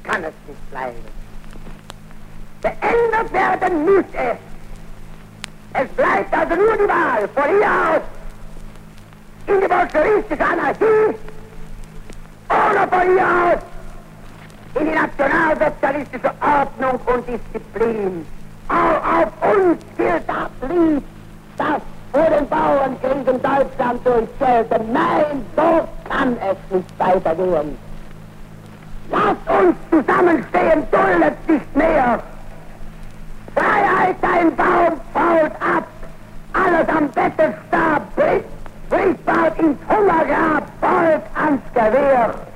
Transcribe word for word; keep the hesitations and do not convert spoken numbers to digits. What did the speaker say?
kann es nicht bleiben. Geändert werden muss es. Es bleibt also nur die Wahl von hier aus in die bolschewistische Anarchie oder von hier aus in die nationalsozialistische Ordnung und Disziplin. Auch auf uns gilt das Lied, das vor den Bauernkrieg in Deutschland durchzählte. Nein, so kann es nicht weitergehen. Lasst uns zusammenstehen, duldet nicht mehr. Freiheit, ein Baum fault ab, alles am Bettestab bricht, bricht bald ins Hungergrab, bald ans Gewehr.